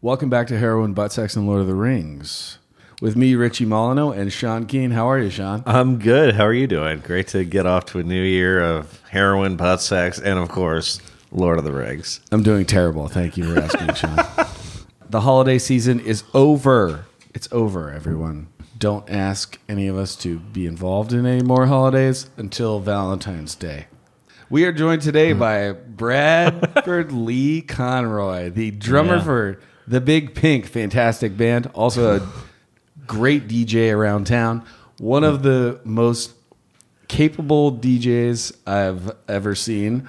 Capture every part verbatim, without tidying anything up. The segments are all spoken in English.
Welcome back to Heroin, Butt Sex, and Lord of the Rings. With me, Richie Molyneux, and Sean Keane. How are you, Sean? I'm good. How are you doing? Great to get off to a new year of heroin, butt sex, and, of course, Lord of the Rings. I'm doing terrible. Thank you for asking, Sean. The holiday season is over. It's over, everyone. Don't ask any of us to be involved in any more holidays until Valentine's Day. We are joined today by Bradford Lee Conroy, the drummer yeah. for The Big Pink, fantastic band. Also a great D J around town. One of the most capable D Js I've ever seen.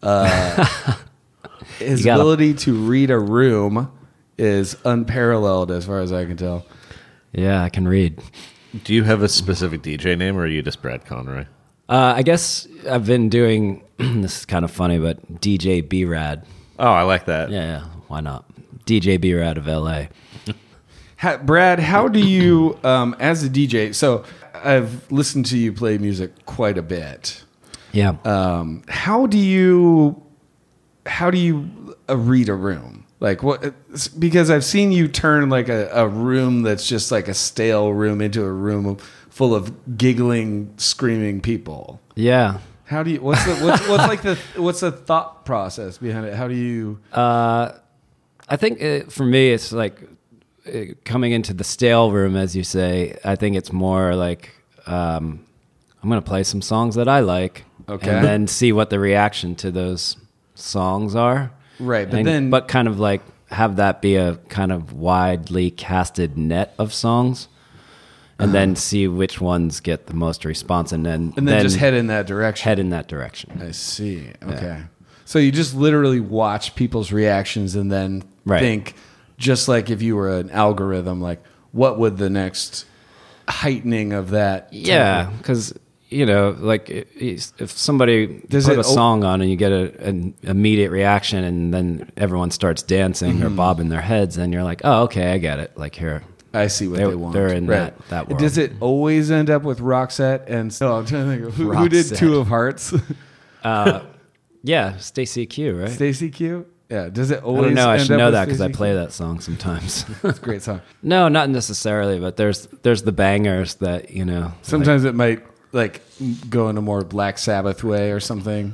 Uh, his gotta, ability to read a room is unparalleled as far as I can tell. Yeah, I can read. Do you have a specific D J name, or are you just Brad Conroy? Uh, I guess I've been doing, this is kind of funny, but D J B-Rad. Oh, I like that. Yeah, yeah, why not? D J B-Rad of L A. How, Brad, how do you, um, as a D J, so I've listened to you play music quite a bit. Yeah. Um, how do you, how do you uh, read a room? Like what? Because I've seen you turn like a, a room that's just like a stale room into a room full of giggling, screaming people. Yeah. How do you? What's the? What's, what's like the? What's the thought process behind it? How do you? Uh, I think it, for me, it's like it, coming into the stale room, as you say. I think it's more like um, I'm going to play some songs that I like, okay, and then see what the reaction to those songs are. Right, but and, then, but kind of like have that be a kind of widely casted net of songs. And uh-huh. then see which ones get the most response, and then and then, then just head in that direction. Head in that direction. I see. Okay, yeah. So you just literally watch people's reactions, and then right. think, just like if you were an algorithm, like what would the next heightening of that? Yeah, because you know, like if somebody Does put it a song on and you get a, an immediate reaction, and then everyone starts dancing mm-hmm. or bobbing their heads, then you're like, oh, okay, I get it. Like here. I see what they, they want. They're in right. that, that world. Does it always end up with Roxette? And so I'm trying to think of who, who did Two of Hearts. uh, yeah, Stacey Q, right? Stacey Q. Yeah. Does it always? I don't know. I end should up know with that because I Stacey play Q? that song sometimes. It's a great song. No, not necessarily, but there's there's the bangers that you know. Sometimes like, it might like go in a more Black Sabbath way or something.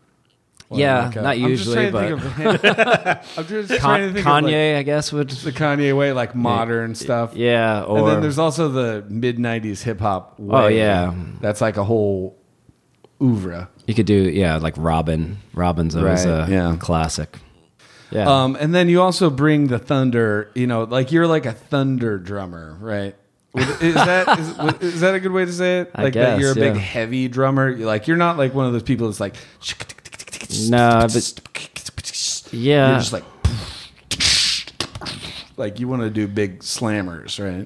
Yeah, not usually, but I'm just trying to think Kanye, of like, I guess, would the Kanye way, like modern yeah, stuff. Yeah, or and then there's also the mid nineties hip hop way. Oh yeah, that's like a whole oeuvre. You could do yeah, like Robin. Robin's always right, a yeah. classic. Yeah, um, and then you also bring the thunder. You know, like you're like a thunder drummer, right? Is that is, is that a good way to say it? Like I guess, that you're a yeah. big heavy drummer. You're like you're not like one of those people that's like. No, but yeah, you're just like, like you want to do big slammers, right?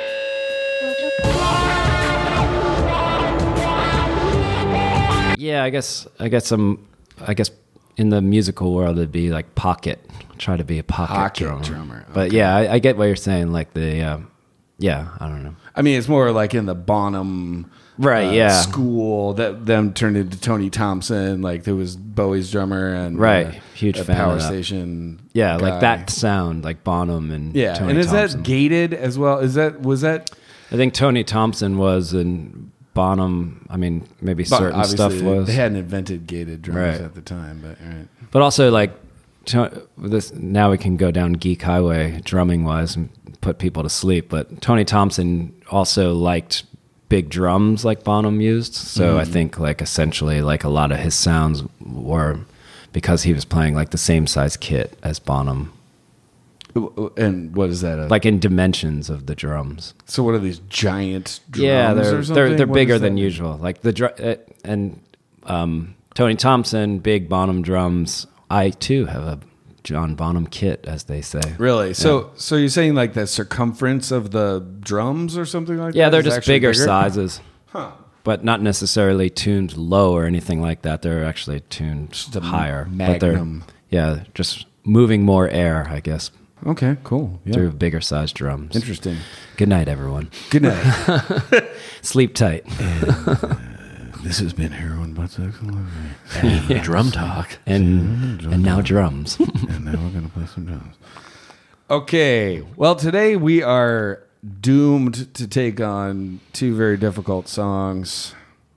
Yeah, I guess I guess I'm I guess in the musical world it'd be like pocket. Try to be a pocket, pocket drummer. drummer. Okay. But yeah, I, I get what you're saying. Like the um, yeah, I don't know. I mean, it's more like in the Bonham. Right, uh, yeah. School that them turned into Tony Thompson. Like there was Bowie's drummer and right, uh, huge a fan Power of that. Station. Yeah, guy. like that sound, like Bonham and yeah. Tony and is Thompson. that gated as well? Is that was that? I think Tony Thompson was and Bonham. I mean, maybe certain obviously stuff was. They hadn't invented gated drums right. at the time, but right. But also like this. Now we can go down geek highway drumming wise and put people to sleep. But Tony Thompson also liked big drums like Bonham used. So mm. I think like essentially like a lot of his sounds were because he was playing like the same size kit as Bonham. And what is that? A, like in dimensions of the drums. So what are these giant drums? Yeah, they're or they're they're what bigger than mean? usual. Like the dr- uh, and um, Tony Thompson, big Bonham drums. I too have a John Bonham kit, as they say. Really? Yeah. So so you're saying like the circumference of the drums or something like yeah, that? they're is just bigger, bigger sizes. Huh. But not necessarily tuned low or anything like that. They're actually tuned just higher. Magnum. But they're, yeah, just moving more air, I guess. Okay, cool. Yeah. Through bigger sized drums. Interesting. Good night, everyone. Good night. Sleep tight. And, uh, this has been Heroin, Butt Sex, and Love and yeah. Drum talk. And, drum and now talk. drums. And now we're going to play some drums. Okay. Well, today we are doomed to take on two very difficult songs.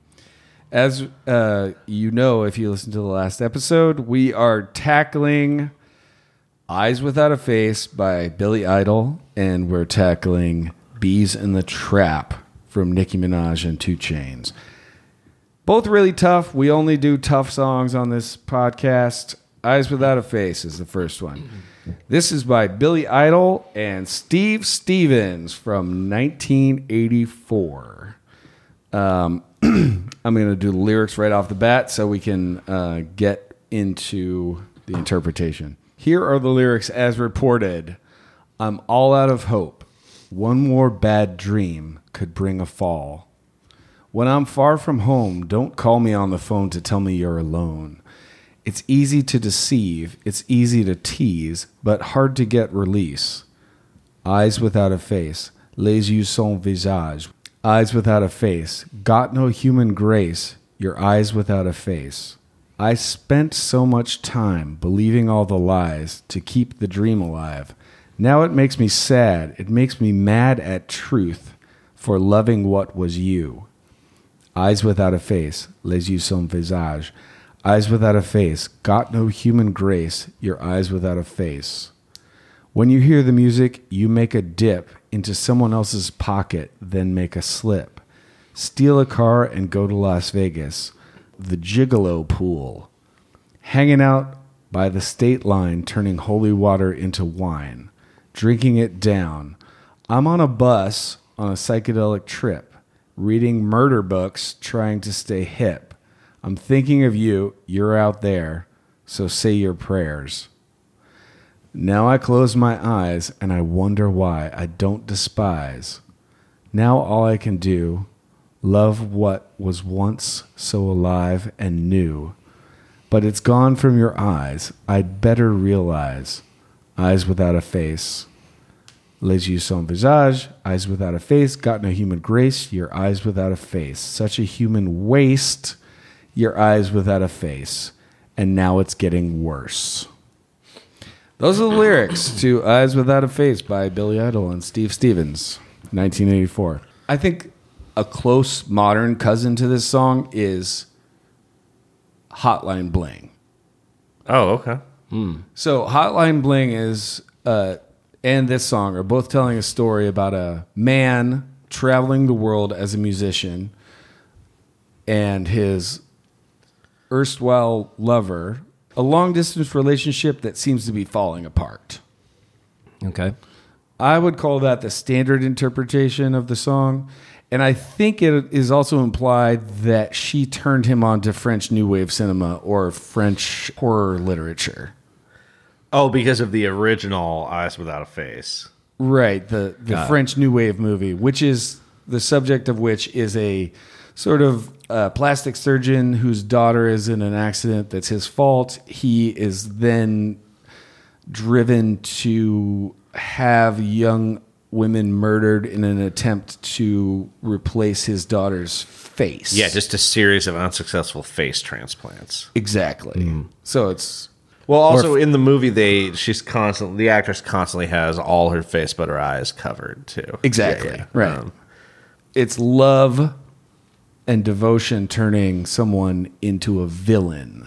As uh, you know, if you listen to the last episode, we are tackling Eyes Without a Face by Billy Idol, and we're tackling Bees in the Trap from Nicki Minaj and two Chainz. Both really tough. We only do tough songs on this podcast. Eyes Without a Face is the first one. This is by Billy Idol and Steve Stevens from nineteen eighty-four. Um, I'm going to do the lyrics right off the bat so we can uh, get into the interpretation. Here are the lyrics as reported. I'm all out of hope. One more bad dream could bring a fall. When I'm far from home, don't call me on the phone to tell me you're alone. It's easy to deceive, it's easy to tease, but hard to get release. Eyes without a face, les yeux sans visage. Eyes without a face, got no human grace, your eyes without a face. I spent so much time believing all the lies to keep the dream alive. Now it makes me sad, it makes me mad at truth for loving what was you. Eyes without a face, les yeux sans visage. Eyes without a face, got no human grace, your eyes without a face. When you hear the music, you make a dip into someone else's pocket, then make a slip. Steal a car and go to Las Vegas, the gigolo pool. Hanging out by the state line, turning holy water into wine. Drinking it down. I'm on a bus on a psychedelic trip, reading murder books, trying to stay hip. I'm thinking of you, you're out there, so say your prayers. Now I close my eyes and I wonder why I don't despise. Now all I can do, love what was once so alive and new. But it's gone from your eyes, I'd better realize. Eyes without a face. Les yeux sans visage, eyes without a face, got no human grace, your eyes without a face. Such a human waste. Your eyes without a face, and now it's getting worse. Those are the lyrics to Eyes Without a Face by Billy Idol and Steve Stevens, nineteen eighty-four. I think a close modern cousin to this song is Hotline Bling. Oh, okay. So Hotline Bling is, uh, and this song are both telling a story about a man traveling the world as a musician and his erstwhile lover, a long-distance relationship that seems to be falling apart. Okay. I would call that the standard interpretation of the song, and I think it is also implied that she turned him on to French New Wave cinema or French horror literature. Oh, because of the original Eyes Without a Face. Right, the, the French New Wave movie, which is the subject of which is a sort of uh, plastic surgeon whose daughter is in an accident that's his fault. He is then driven to have young women murdered in an attempt to replace his daughter's face. Yeah, just a series of unsuccessful face transplants. Exactly. Mm. So it's... Well, also in the movie, they she's constantly the actress constantly has all her face but her eyes covered too. Exactly. Yeah, yeah. Right. Um, it's love and devotion turning someone into a villain.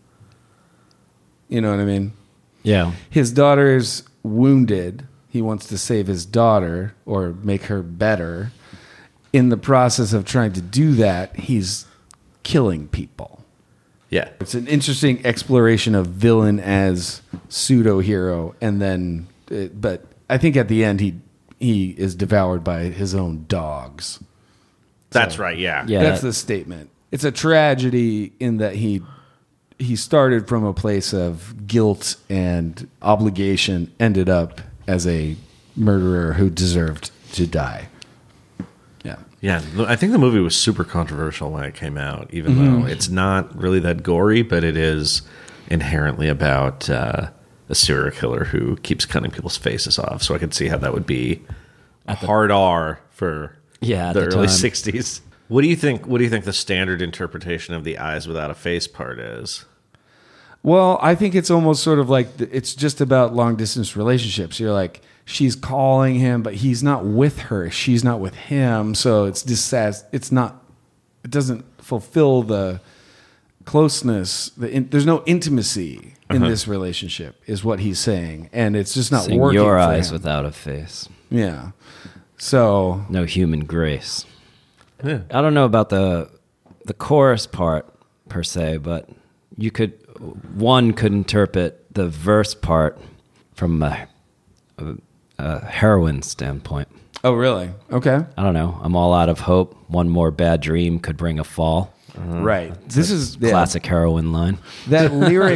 You know what I mean? Yeah. His daughter's wounded. He wants to save his daughter or make her better. In the process of trying to do that, he's killing people. yeah. It's an interesting exploration of villain as pseudo-hero, and then, it, but I think at the end he he is devoured by his own dogs. That's So, right. Yeah. Yeah. That's the statement. It's a tragedy in that he he started from a place of guilt and obligation, ended up as a murderer who deserved to die. Yeah. Yeah, I think the movie was super controversial when it came out, even mm-hmm. though it's not really that gory, but it is inherently about uh, a serial killer who keeps cutting people's faces off. So I could see how that would be a hard R for Yeah, the, at the early time. sixties. What do you think? What do you think the standard interpretation of the eyes without a face part is? Well, I think it's almost sort of like the, it's just about long distance relationships. You're like, she's calling him, but he's not with her. She's not with him. So it's just it's not. It doesn't fulfill the closeness. The in, there's no intimacy in Uh-huh. this relationship, is what he's saying, and it's just not Sing working. your for eyes him. without a face. Yeah. So No human grace. Yeah. I don't know about the the chorus part per se, but you could one could interpret the verse part from a, a, a heroine standpoint. oh really? Okay. I don't know. I'm all out of hope. One more bad dream could bring a fall. Right. This is yeah, Classic heroine line. that lyric.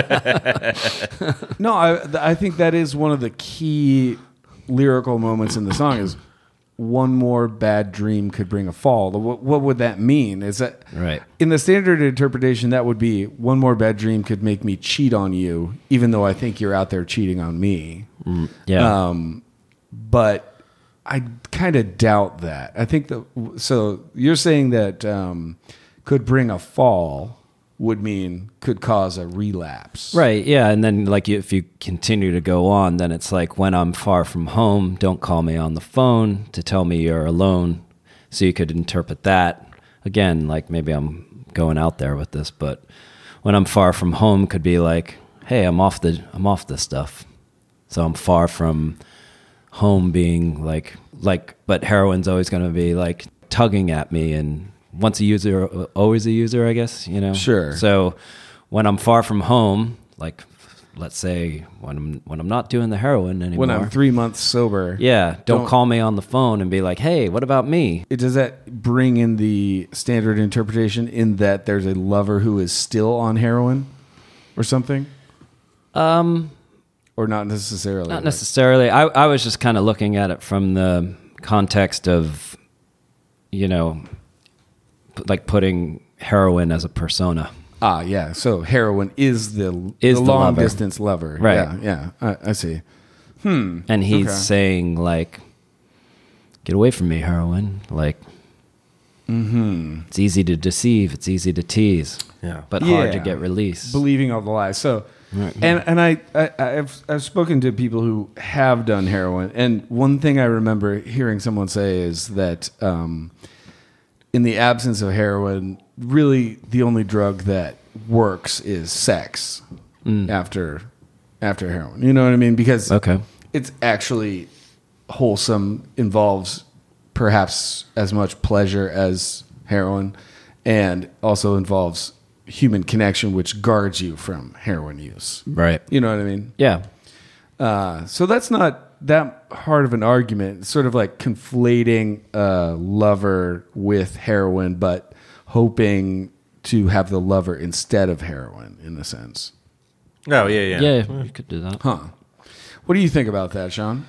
No, I I think that is one of the key lyrical moments in the song. Is one more bad dream could bring a fall. What, what would that mean? Is that Right. in the standard interpretation? That would be one more bad dream could make me cheat on you, even though I think you're out there cheating on me. Yeah. Um, but I kind of doubt that. I think that. So you're saying that um, could bring a fall would mean could cause a relapse. Right, yeah, and then like if you continue to go on, then it's like when I'm far from home, don't call me on the phone to tell me you're alone. So you could interpret that again, like maybe I'm going out there with this, but when I'm far from home could be like, hey, I'm off the I'm off this stuff. So I'm far from home being like like but heroine's always going to be like tugging at me, and once a user, always a user, I guess, you know? Sure. So when I'm far from home, like, let's say when I'm, when I'm not doing the heroin anymore. When I'm three months sober. Yeah. Don't, Don't- call me on the phone and be like, hey, what about me? It, does that bring in the standard interpretation in that there's a lover who is still on heroin or something? Um, Or not necessarily? not Like- necessarily. I, I was just kind of looking at it from the context of, you know, p- like putting heroin as a persona. Ah, yeah. So heroin is the, Is the the long lover. distance lover. Right. Yeah, yeah. I, I see. And he's Okay. saying like, get away from me, heroin. Like, Mm-hmm. it's easy to deceive. It's easy to tease, Yeah. but hard to Yeah. get released. Believing all the lies. So, Right. and and I, I I've I've spoken to people who have done heroin, and one thing I remember hearing someone say is that um, in the absence of heroin, really the only drug that works is sex after after heroin. You know what I mean? Because Okay. it's actually wholesome, involves perhaps as much pleasure as heroin, and also involves human connection, which guards you from heroin use. Right. You know what I mean? Yeah. Uh, so that's not that hard of an argument. It's sort of like conflating a lover with heroin, but hoping to have the lover instead of heroin, in a sense. Oh yeah, yeah. Yeah, you could do that. Huh. What do you think about that, Sean?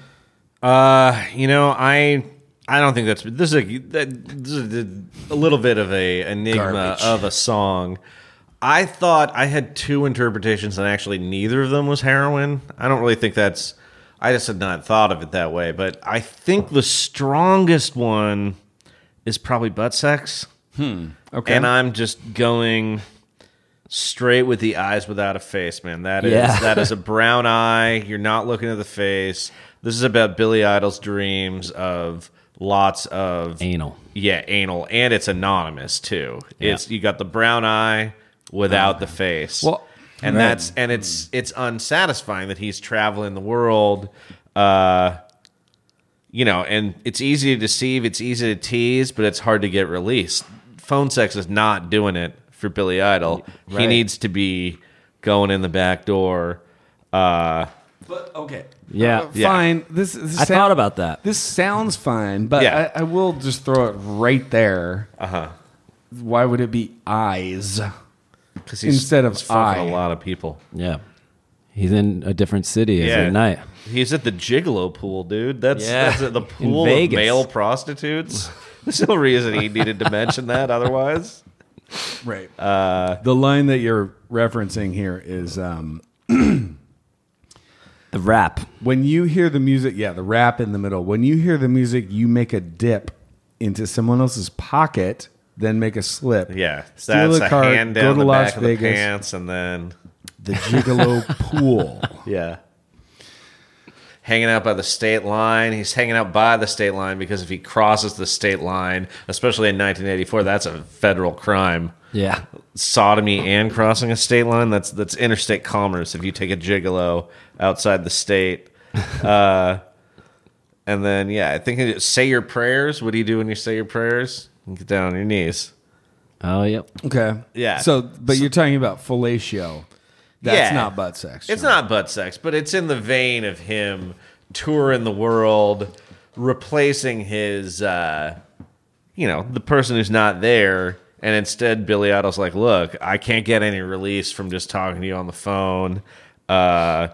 Uh, you know, I I don't think that's this is a that, this is a, a little bit of a enigma Garbage. of a song. I thought I had two interpretations, and actually neither of them was heroin. I don't really think that's. I just had not thought of it that way, but I think the strongest one is probably butt sex. Okay. And I'm just going straight with the eyes without a face, man. That is Yeah. that is a brown eye. You're not looking at the face. This is about Billy Idol's dreams of lots of Anal. yeah, anal, and it's anonymous too. It's you got the brown eye without the face. Well, and right. that's and it's it's unsatisfying that he's traveling the world. Uh, you know, and it's easy to deceive, it's easy to tease, but it's hard to get released. Phone sex is not doing it for Billy Idol. He Right. needs to be going in the back door. Uh, But okay. Yeah. Uh, Yeah. fine. This, this I sound- thought about that. This sounds fine, but Yeah. I, I will just throw it right there. uh huh. Why would it be eyes? Because he's, Instead of he's fucking eye. a lot of people. Yeah. He's in a different city Yeah. every night. He's at the Gigolo pool, dude. That's, Yeah. that's at the In pool of Vegas. male prostitutes. There's no reason he needed to mention that otherwise. Right. Uh, the line that you're referencing here is um, The rap. when you hear the music, yeah, the rap in the middle. When you hear the music, you make a dip into someone else's pocket, then make a slip. Yeah. Steal That's a a card, hand go down to the Las back of the Vegas. pants, and then the Gigolo Pool. Yeah. Hanging out by the state line. He's hanging out by the state line because if he crosses the state line, especially in nineteen eighty-four, that's a federal crime. Yeah. Sodomy and crossing a state line, that's that's interstate commerce if you take a gigolo outside the state. Uh, and then, yeah, I think it, say your prayers. What do you do when you say your prayers? You get down on your knees. Oh, yep. Okay. Yeah. So, but you're talking about fellatio. That's Yeah. not butt sex. It's John. not butt sex, but it's in the vein of him touring the world, replacing his, uh, you know, the person who's not there. And instead, Billy Idol's like, look, I can't get any release from just talking to you on the phone. Uh,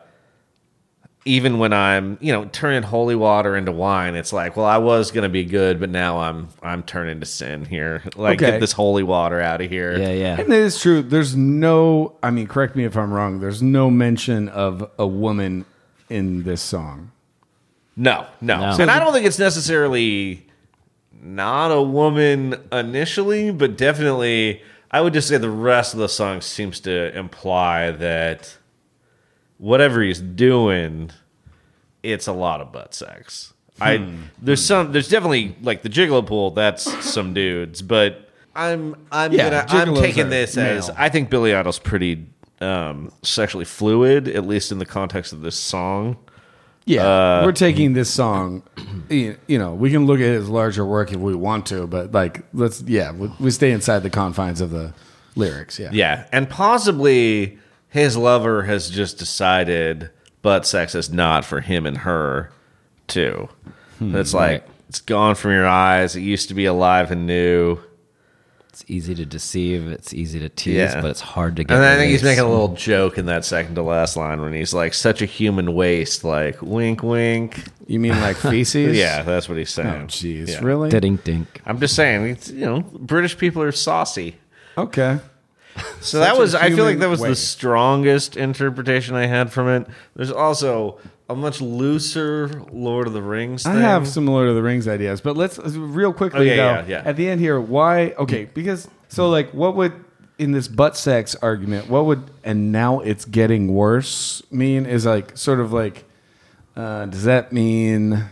even when I'm, you know, turning holy water into wine, it's like, well, I was going to be good, but now I'm I'm turning to sin here. Like, Okay. get this holy water out of here. Yeah, yeah. And it is true. There's no, I mean, correct me if I'm wrong. There's no mention of a woman in this song. No, no. No. And I don't think it's necessarily not a woman initially, but definitely, I would just say the rest of the song seems to imply that whatever he's doing, it's a lot of butt sex. I there's some there's definitely like the Gigolo Pool, that's some dudes, but I'm I'm Yeah, gonna I'm gigolos taking are this as male. I think Billy Idol's pretty um, sexually fluid, at least in the context of this song. Yeah, we're taking this song. You you know, we can look at his larger work if we want to, but like, let's yeah, we, we stay inside the confines of the lyrics. Yeah, Yeah, and possibly his lover has just decided butt sex is not for him and her, too. It's like, right. it's gone from your eyes. It used to be alive and new. It's easy to deceive. It's easy to tease, Yeah. but it's hard to get. And I think he's released. making a little joke in that second to last line when he's like, such a human waste, like, wink, wink. you mean like feces? Yeah, that's what he's saying. Oh, jeez, Yeah. really? Ding dink. I'm just saying, it's, you know, British people are saucy. Okay. So that Such a was, I feel like human that was the waste. strongest interpretation I had from it. There's also a much looser Lord of the Rings thing. I have some Lord of the Rings ideas, but let's real quickly Oh, yeah, though, yeah, yeah. at the end here, why? Okay, because so like, what would in this butt sex argument, what would and now it's getting worse mean is like sort of like, uh, does that mean? Like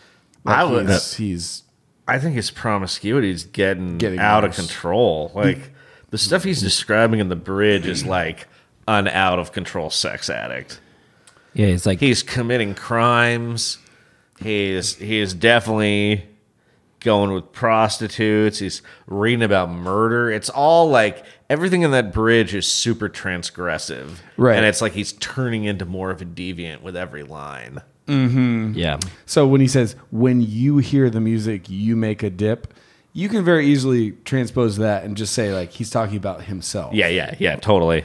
I would- he's, he's I think his promiscuity is getting, Getting out worse. of control. Like, the stuff he's describing in the bridge is like an out of control sex addict. Yeah, it's like He's committing crimes. He's he is definitely going with prostitutes. He's reading about murder. It's all like everything in that bridge is super transgressive. Right. And it's like he's turning into more of a deviant with every line. yeah, So when he says, when you hear the music, you make a dip, you can very easily transpose that and just say, like, he's talking about himself. Yeah, yeah, yeah, totally.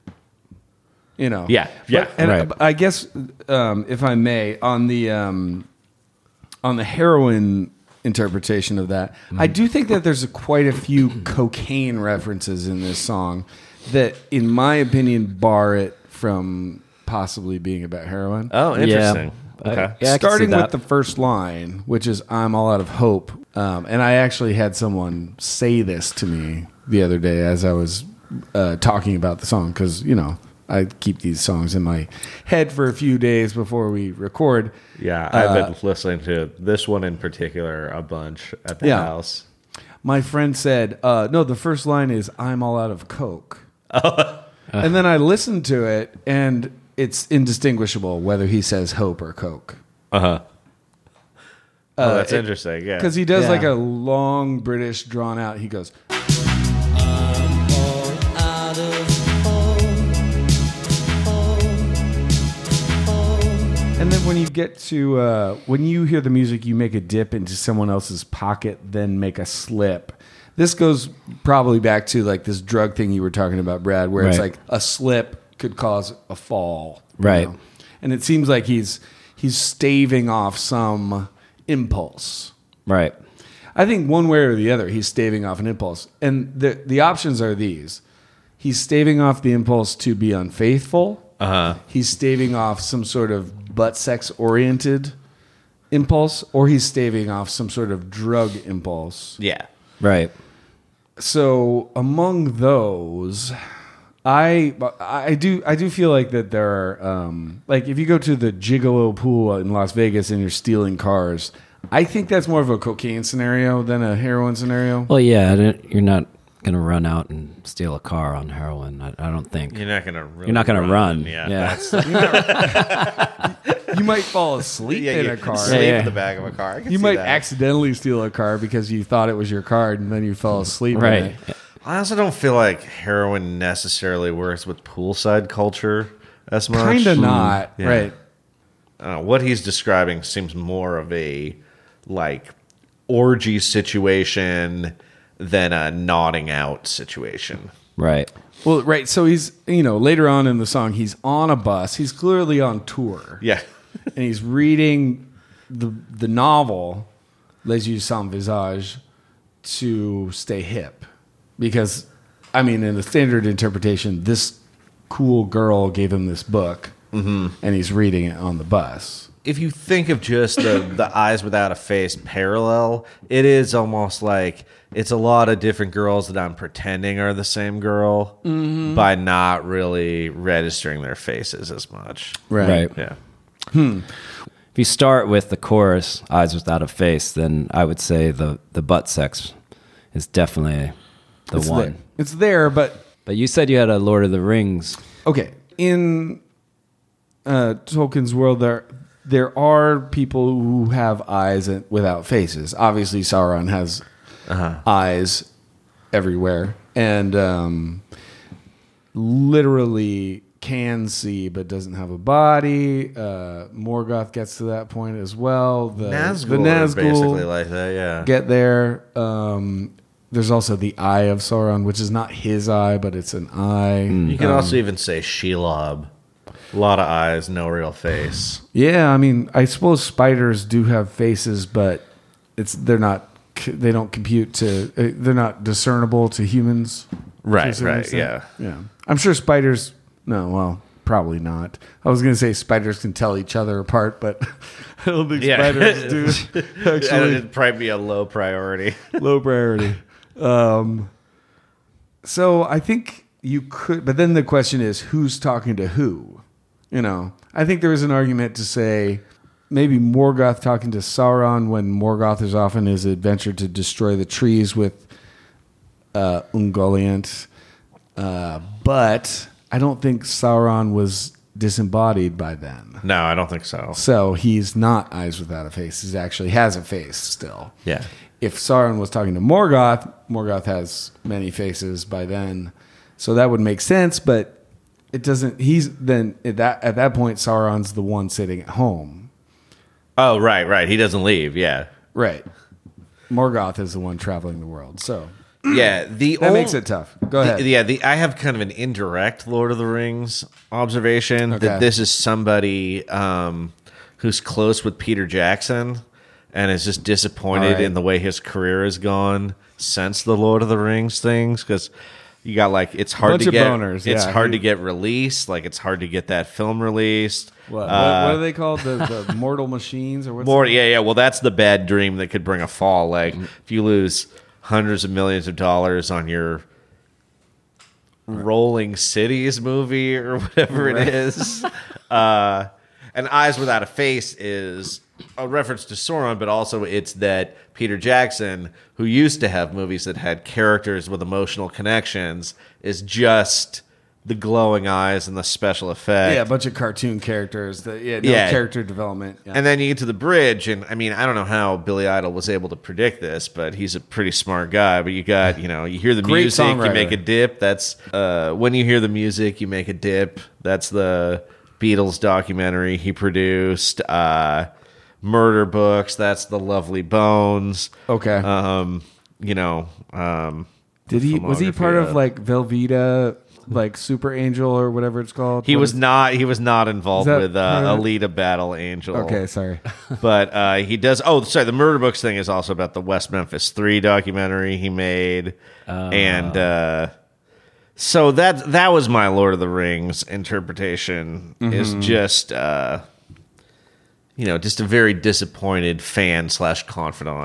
You know? Yeah, yeah, But- and right. I guess, um, if I may, on the, um, on the heroin interpretation of that, I do think that there's a, quite a few cocaine references in this song that, in my opinion, bar it from possibly being about heroin. Oh, interesting. I- Okay. yeah, I can see Starting that. with the first line, which is "I'm all out of hope," um, and I actually had someone say this to me the other day as I was uh, talking about the song because you know I keep these songs in my head for a few days before we record. Yeah, I've Uh, been listening to this one in particular a bunch at the Yeah. house. My friend said, uh, "No, the first line is I'm all out of coke," and then I listened to it and. It's indistinguishable whether he says hope or coke. Uh-huh. Oh, that's it- interesting. Yeah. Because he does Yeah. like a long British drawn out. He goes, and then when you get to uh, when you hear the music, you make a dip into someone else's pocket, then make a slip. This goes probably back to like this drug thing you were talking about, Brad, where it's Right. like a slip could cause a fall, you Right. know? And it seems like he's he's staving off some impulse. right. I think one way or the other, he's staving off an impulse. And the the options are these. He's staving off the impulse to be unfaithful. Uh-huh. He's staving off some sort of butt sex oriented impulse, or he's staving off some sort of drug impulse. Yeah. Right. So among those, I I do I do feel like that there are um, like if you go to the Gigolo pool in Las Vegas and you're stealing cars, I think that's more of a cocaine scenario than a heroin scenario. Well, yeah, I don't- you're not going to run out and steal a car on heroin. I, I don't think. You're not gonna. Really You're not gonna run. Yeah. Yeah. That's, You might fall asleep yeah, in you a car. sleep Yeah, yeah. in the back of a car. I can You see might that. accidentally steal a car because you thought it was your car and then you fell asleep. in Right. it. I also don't feel like heroin necessarily works with poolside culture as much. Kind of not. Yeah. Right. Uh, what he's describing seems more of a like orgy situation than a nodding out situation. Right. Well, right. So he's, you know, later on in the song, he's on a bus. He's clearly on tour. Yeah. And he's reading the the novel Les Yeux Sans Visage to stay hip. Because, I mean, in the standard interpretation, this cool girl gave him this book, and he's reading it on the bus. If you think of just the, the eyes without a face parallel, it is almost like it's a lot of different girls that I'm pretending are the same girl by not really registering their faces as much. Right. Yeah. If you start with the chorus, Eyes Without a Face, then I would say the, the butt sex is definitely the It's one. there. It's there, but But you said you had a Lord of the Rings. okay. In uh, Tolkien's world, there there are people who have eyes and- without faces. Obviously, Sauron has eyes everywhere, and um, literally can see but doesn't have a body. Uh, Morgoth gets to that point as well. The Nazgul, the are Nazgul basically like that, yeah. get there. Um, there's also the eye of Sauron, which is not his eye, but it's an eye. You can Um, also even say Shelob. A lot of eyes, no real face. Yeah, I mean, I suppose spiders do have faces, but it's they're not they don't compute to uh, they're not discernible to humans. Right, to a certain right, extent. yeah. Yeah. I'm sure spiders no, well, probably not. I was going to say spiders can tell each other apart, but I don't think Yeah. spiders do actually. It'd probably be a low priority. Low priority. Um, so I think you could, but then the question is, who's talking to who? You know, I think there is an argument to say maybe Morgoth talking to Sauron when Morgoth is off on his adventure to destroy the trees with uh, Ungoliant. Uh, but I don't think Sauron was disembodied by then. No, I don't think so. So he's not eyes without a face. He actually has a face still. Yeah. If Sauron was talking to Morgoth, Morgoth has many faces by then. So that would make sense, but it doesn't. He's then at that at that point, Sauron's the one sitting at home. Oh, right, right. He doesn't leave, yeah. Right. Morgoth is the one traveling the world. So Yeah, the that ol- makes it tough. Go ahead. The, yeah, the I have kind of an indirect Lord of the Rings observation Okay. that this is somebody um, who's close with Peter Jackson and is just disappointed All right. in the way his career has gone since the Lord of the Rings things because you got like it's hard Bunch to of get boners, it's yeah. hard to get released, like it's hard to get that film released. what, Uh, what, what are they called? The, the Mortal Machines or what's More, it? yeah, yeah. Well, that's the bad dream that could bring a fall. Like if you lose hundreds of millions of dollars on your Rolling Cities movie or whatever it is, uh, and Eyes Without a Face is a reference to Sauron, but also it's that Peter Jackson, who used to have movies that had characters with emotional connections, is just the glowing eyes and the special effect. Yeah, a bunch of cartoon characters. That, yeah, no Yeah. character development. Yeah. And then you get to the bridge, and I mean, I don't know how Billy Idol was able to predict this, but he's a pretty smart guy. But you got, you know, you hear the Great music, you songwriter. make a dip. That's uh, when you hear the music, you make a dip. That's the Beatles documentary he produced. Uh, Murder Books. That's the Lovely Bones. Okay. Um, you know, um, Did he was he part filmography of like Velveeta, like Super Angel or whatever it's called? He What was is- not. He was not involved Is that with uh, part of it? Alita Battle Angel. Okay, sorry. But uh, he does. Oh, sorry. The Murder Books thing is also about the West Memphis Three documentary he made, and uh, so that that was my Lord of the Rings interpretation. Is just uh, you know just a very disappointed fan slash confidant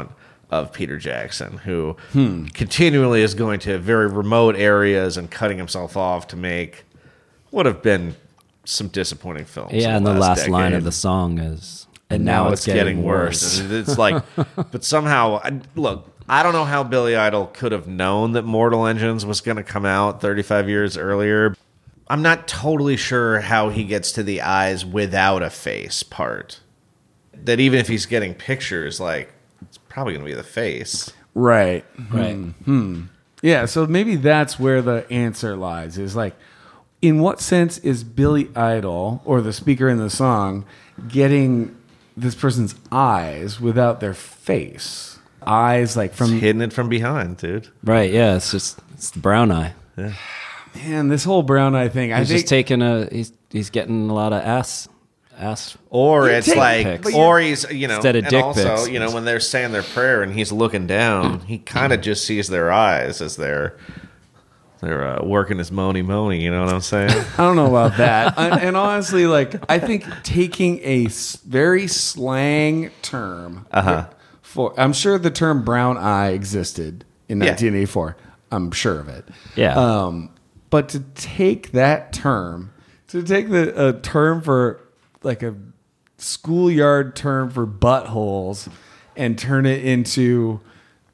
of Peter Jackson, who hmm. continually is going to very remote areas and cutting himself off to make what have been some disappointing films. Yeah, and the last decade. line of the song is, and now, now it's, it's getting, getting worse. worse. It's like, but somehow, look, I don't know how Billy Idol could have known that Mortal Engines was going to come out thirty-five years earlier. I'm not totally sure how he gets to the eyes without a face part. That even if he's getting pictures, like, it's probably going to be the face. Right. Right. Hmm. hmm. Yeah, so maybe that's where the answer lies, is like, in what sense is Billy Idol, or the speaker in the song, getting this person's eyes without their face? Eyes, like from... It's hidden it from behind, dude. Right, yeah, it's just, it's the brown eye. Yeah. Man, this whole brown eye thing, he's I think... just taking a, he's, he's getting a lot of ass, ass... Or you it's like, or he's, you know, instead of and dick also, pics. you know, when they're saying their prayer and he's looking down, he kind of just sees their eyes as they're... They're uh, working his money money, you know what I'm saying? I don't know about that. I, and honestly, like, I think taking a s- very slang term Uh-huh. for, I'm sure the term brown eye existed in Yeah. nineteen eighty-four. I'm sure of it. Yeah. Um, but to take that term, to take the a term for like a schoolyard term for buttholes and turn it into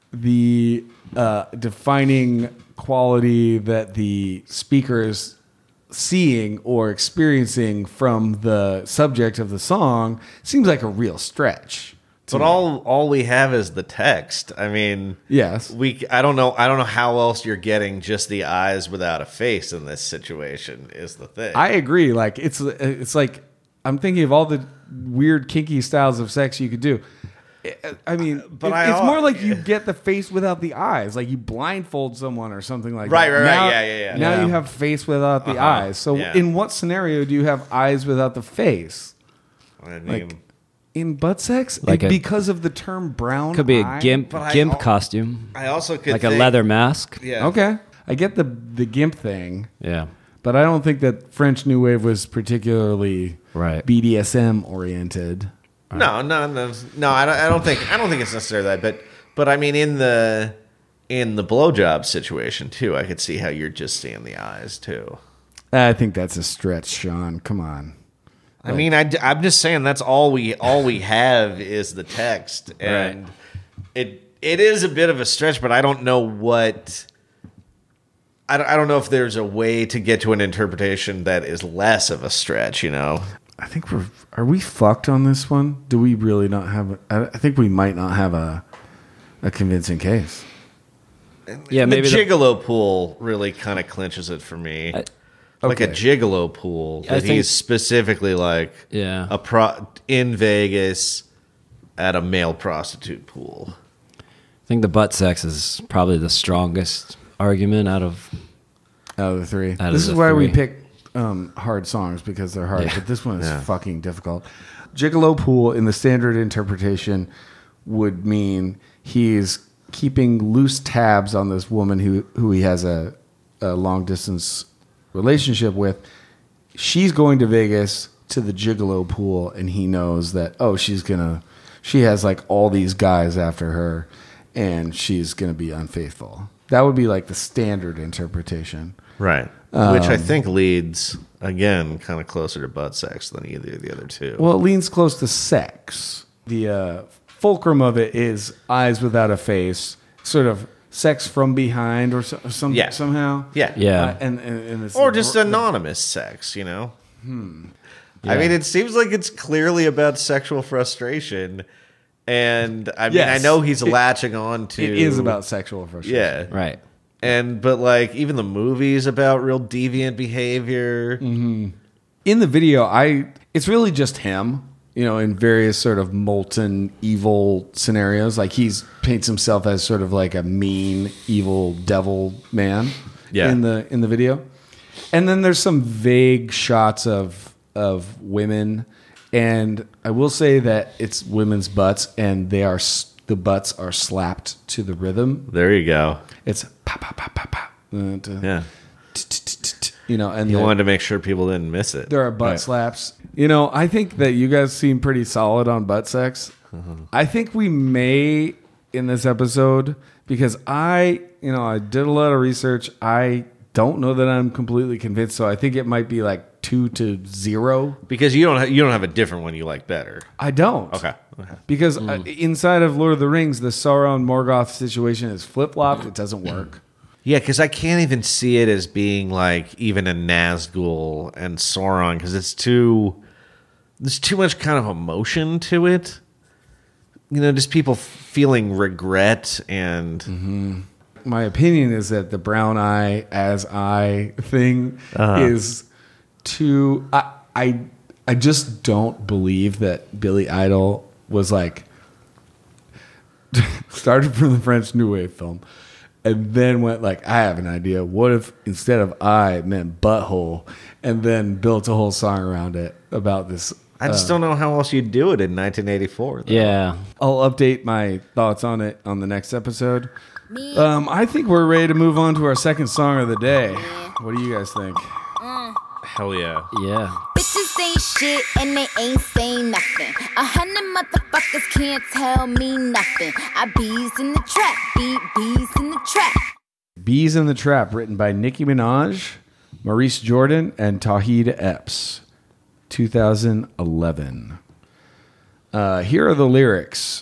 the uh, defining quality that the speaker is seeing or experiencing from the subject of the song seems like a real stretch. But all all we have is the text. I mean, Yes. we. I don't know. I don't know how else you're getting just the eyes without a face in this situation. Is the thing. I agree. Like it's it's like I'm thinking of all the weird kinky styles of sex you could do. I mean, But it- I- it's more like you get the face without the eyes. Like you blindfold someone or something like Right, that. right, right. Now, Yeah, yeah, yeah. Now Yeah. you have face without the Uh-huh. eyes. So Yeah. in what scenario do you have eyes without the face? I mean, Like in butt sex? Like It- a- because of the term brown Could be eye? a gimp, But I gimp al- costume, I also could like a think- leather mask. Yeah. Okay. I get the the gimp thing. Yeah. But I don't think that French New Wave was particularly Right. B D S M oriented. No, no, no, no. I don't, I don't think. I don't think it's necessarily that. But, but I mean, in the in the blowjob situation too, I could see how you're just seeing the eyes too. I think that's a stretch, Sean. Come on. I mean, I, am just saying that's all we all we have is the text, and Right. it it is a bit of a stretch. But I don't know what. I don't, I don't know if there's a way to get to an interpretation that is less of a stretch. You know. I think we're are we fucked on this one? Do we really not have? A, I I think we might not have a a convincing case. Yeah, the maybe the- gigolo pool really kind of clinches it for me. I- Like a Okay. gigolo pool. I That think- he's specifically like Yeah. a pro in Vegas at a male prostitute pool. I think the butt sex is probably the strongest argument out of. Out of the three, Out of this is the why we three. pick um, hard songs because they're hard. Yeah. But this one is Yeah. fucking difficult. Gigolo pool in the standard interpretation would mean he's keeping loose tabs on this woman who who he has a, a long distance relationship with. She's going to Vegas to the gigolo pool, and he knows that oh, she's gonna, she has like all these guys after her, and she's gonna be unfaithful. That would be like the standard interpretation. Right. Which I think leads, again, kind of closer to butt sex than either of the other two. Well, it leans close to sex. The uh, fulcrum of it is eyes without a face, sort of sex from behind, or so, some Yeah. somehow. yeah. Yeah. Uh, and, and, and it's Or just the- anonymous sex, you know? Hmm. I Yeah. mean, it seems like it's clearly about sexual frustration. And I mean, Yes. I know he's It- latching on to. It is about sexual frustration. Yeah. Right. And, but like, even the movie's about real deviant behavior. Mm-hmm. In the video, I it's really just him, you know, in various sort of molten evil scenarios. Like he's paints himself as sort of like a mean, evil devil man. Yeah. In the in the video, and then there's some vague shots of of women, and I will say that it's women's butts, and they are s- the butts are slapped to the rhythm. There you go. It's pa pa pa pa pa. uh, t- Yeah. t- t- t- t- t- You know, and You the- wanted to make sure people didn't miss it. there are butt Right. slaps. You know, I think that you guys seem pretty solid on butt sex. I think we may in this episode because I, you know, I did a lot of research. I don't know that I'm completely convinced, so I think it might be like two to zero. Because you don't ha- you don't have a different one you like better. I don't. Okay. okay. Because mm. uh, inside of Lord of the Rings, the Sauron Morgoth situation is flip flopped. It doesn't work. Yeah, because I can't even see it as being like even a Nazgul and Sauron because it's too there's too much kind of emotion to it. You know, just people feeling regret and. Mm-hmm. My opinion is that the brown eye as I thing uh-huh. is too. I, I I just don't believe that Billy Idol was like started from the French New Wave film and then went like, I have an idea. What if instead of I it meant butthole, and then built a whole song around it about this. I just uh, don't know how else you'd do it in nineteen eighty-four. Though. Yeah, I'll update my thoughts on it on the next episode. Um, I think we're ready to move on to our second song of the day. What do you guys think? Mm. Hell yeah. Yeah. Bitches ain't shit and they ain't saying nothing. A hundred motherfuckers can't tell me nothing. I bees in the trap, beat bees in the trap. Bees in the Trap, written by Nicki Minaj, Maurice Jordan, and Tawhid Epps. two thousand eleven. Uh, here are the lyrics.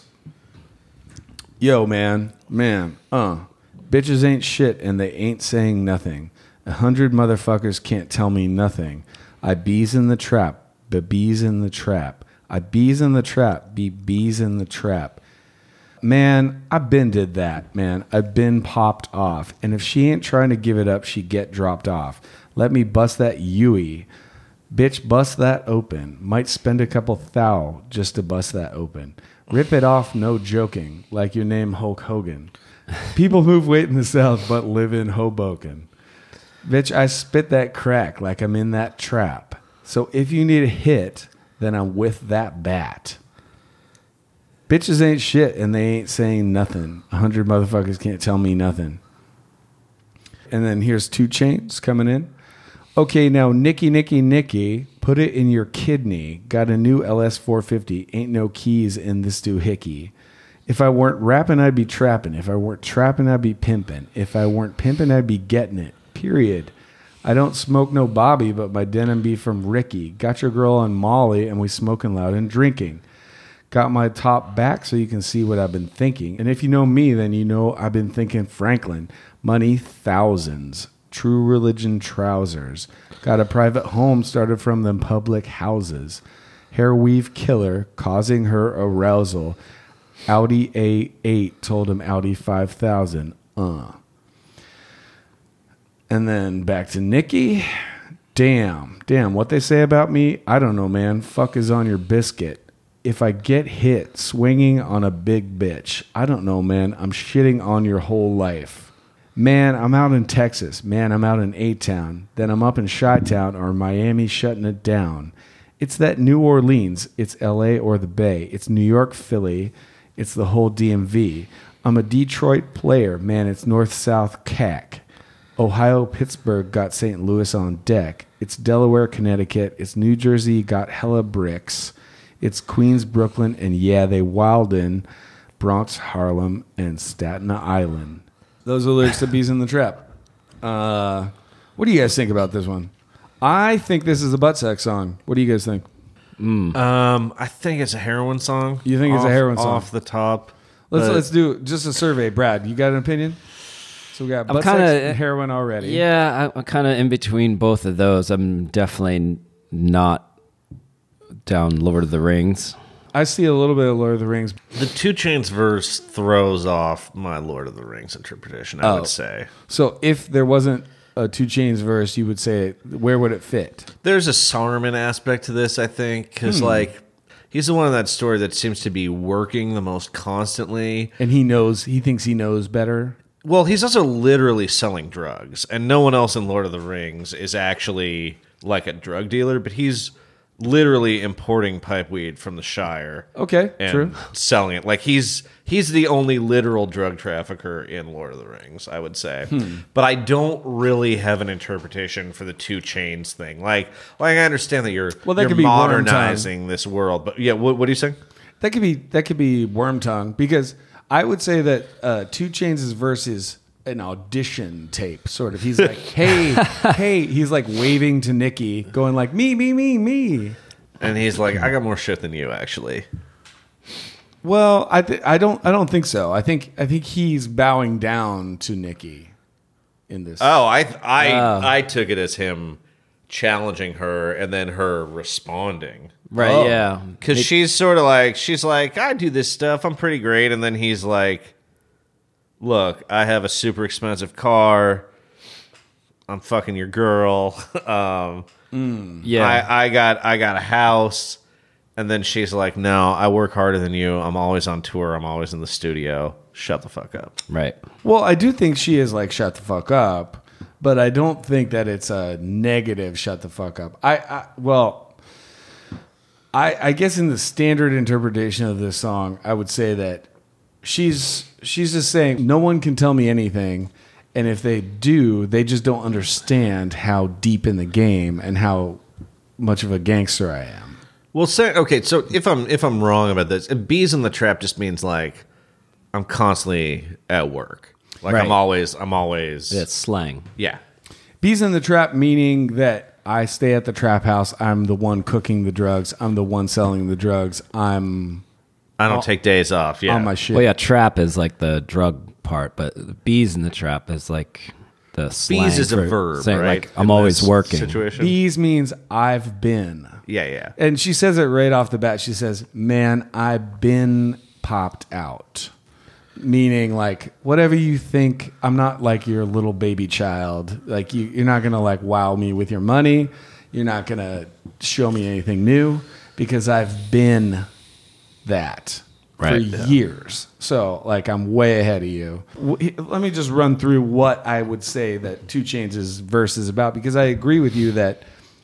Yo, man, man, uh, bitches ain't shit and they ain't saying nothing. A hundred motherfuckers can't tell me nothing. I bees in the trap, be bees in the trap. I bees in the trap, be bees in the trap. Man, I been did that, man. I been popped off. And if she ain't trying to give it up, she get dropped off. Let me bust that Yui. Bitch, bust that open. Might spend a couple thou just to bust that open. Rip it off, no joking, like your name Hulk Hogan. People move weight in the South, but live in Hoboken. Bitch, I spit that crack like I'm in that trap. So if you need a hit, then I'm with that bat. Bitches ain't shit, and they ain't saying nothing. A hundred motherfuckers can't tell me nothing. And then here's two Chainz coming in. Okay, now, Nicky, Nicky, Nicky, put it in your kidney. Got a new L S four fifty. Ain't no keys in this doohickey. If I weren't rapping, I'd be trapping. If I weren't trapping, I'd be pimping. If I weren't pimping, I'd be getting it. Period. I don't smoke no Bobby, but my denim be from Ricky. Got your girl on Molly, and we smoking loud and drinking. Got my top back so you can see what I've been thinking. And if you know me, then you know I've been thinking Franklin. Money, thousands. True religion trousers. Got a private home started from them public houses. Hair weave killer causing her arousal. Audi A eight told him Audi five thousand. Uh. And then back to Nicki. Damn. Damn. What they say about me? I don't know, man. Fuck is on your biscuit. If I get hit swinging on a big bitch, I don't know, man. I'm shitting on your whole life. Man, I'm out in Texas. Man, I'm out in A-Town. Then I'm up in Chi-Town or Miami shutting it down. It's that New Orleans. It's L A or the Bay. It's New York, Philly. It's the whole D M V. I'm a Detroit player. Man, it's North-South C A C. Ohio, Pittsburgh got Saint Louis on deck. It's Delaware, Connecticut. It's New Jersey, got hella bricks. It's Queens, Brooklyn, and yeah, they wild in Bronx, Harlem, and Staten Island. Those are lyrics to Bees in the Trap. Uh, what do you guys think about this one? I think this is a butt sex song. What do you guys think? Mm. Um, I think it's a heroin song. You think off, it's a heroin song? Off the top. Let's let's do just a survey. Brad, you got an opinion? So we got butt kinda, sex and heroin already. Yeah, I'm kind of in between both of those. I'm definitely not down Lord of the Rings. I see a little bit of Lord of the Rings. The two Chainz verse throws off my Lord of the Rings interpretation, I oh. would say. So if there wasn't a two Chainz verse, you would say, where would it fit? There's a Saruman aspect to this, I think, because hmm. like he's the one in that story that seems to be working the most constantly. And he knows, he thinks he knows better. Well, he's also literally selling drugs, and no one else in Lord of the Rings is actually like a drug dealer, but he's literally importing pipe weed from the Shire. Okay, and true. selling it. Like he's he's the only literal drug trafficker in Lord of the Rings, I would say. Hmm. But I don't really have an interpretation for the two Chainz thing. Like, like I understand that you're, well, that you're could be modernizing this world, but yeah, what, what are you saying? That could be that could be worm tongue, because I would say that uh, two Chainz' verse is an audition tape, sort of. He's like, hey, hey. He's like waving to Nicki, going like, me, me, me, me. And he's like, I got more shit than you, actually. Well, I th- I don't I don't think so. I think I think he's bowing down to Nicki in this. Oh, I I Oh. I took it as him challenging her and then her responding. Right, Oh. yeah. Because she's sort of like, she's like, I do this stuff. I'm pretty great. And then he's like, look, I have a super expensive car. I'm fucking your girl. um, Yeah. I, I got I got a house. And then she's like, no, I work harder than you. I'm always on tour. I'm always in the studio. Shut the fuck up. right. Well, I do think she is like shut the fuck up, but I don't think that it's a negative shut the fuck up. I, I well, I I guess in the standard interpretation of this song, I would say that she's she's just saying no one can tell me anything, and if they do, they just don't understand how deep in the game and how much of a gangster I am. Well, say, okay, so if I'm if I'm wrong about this, bees in the trap just means like I'm constantly at work. Like Right. I'm always I'm always It's slang. yeah. Bees in the trap, meaning that I stay at the trap house. I'm the one cooking the drugs. I'm the one selling the drugs. I'm I don't take days off. Yeah. on my shit. Well, yeah, trap is like the drug part, but the bees in the trap is like the slang. Bees is a for verb, saying, right? Like, I'm in always this working. Situation. Bees means I've been. Yeah, yeah. And she says it right off the bat. She says, man, I've been popped out. Meaning, like, whatever you think, I'm not like your little baby child. Like, you, you're not going to, like, wow me with your money. You're not going to show me anything new because I've been that for Right. years. So, like, I'm way ahead of you. W- Let me just run through what I would say that two Chainz' verse is about, because I agree with you that